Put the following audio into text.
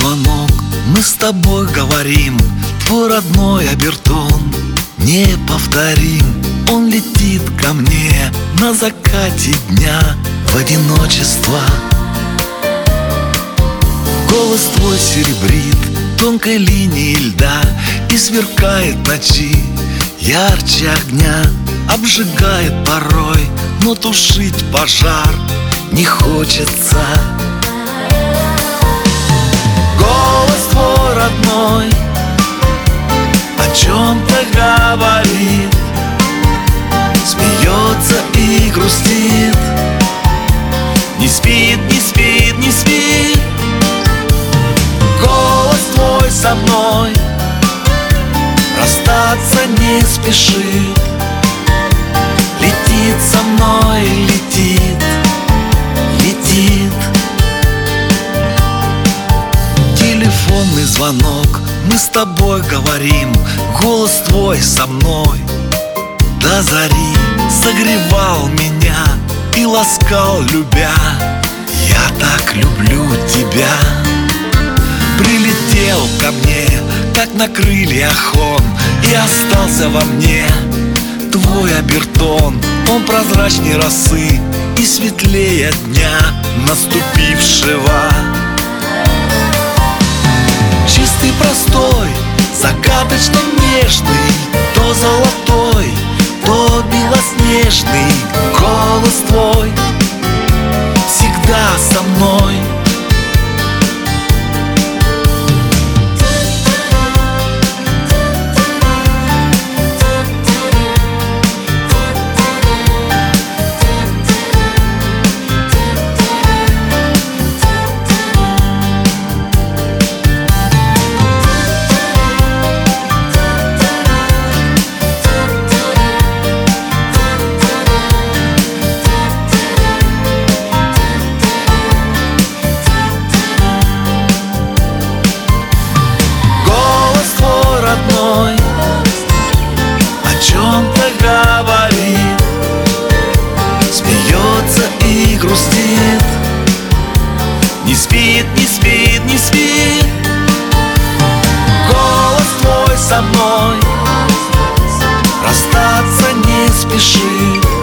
звонок, мы с тобой говорим. Твой родной обертон неповторим. Он летит ко мне на закате дня в одиночество. Голос твой серебрит тонкой линией льда и сверкает в ночи ярче огня. Обжигает порой, но тушить пожар не хочется. Голос твой родной о чем-то говорит, смеется и грустит. Не спит, не спит, не спит. Голос твой со мной расстаться не спешит. Летит со мной, летит, летит. Телефонный звонок, мы с тобой говорим. Голос твой со мной до зари согревал меня и ласкал, любя. Я так люблю тебя. Прилетел ко мне, как на крыльях он, и остался во мне твой обертон. Он прозрачней росы и светлее дня наступившего. Чистый, простой, загадочно нежный, то золотой, то белоснежный. Голос твой всегда со мной. О чем-то говорит, смеется и грустит. Не спит, не спит, не спит. Голос твой со мной расстаться не спешит.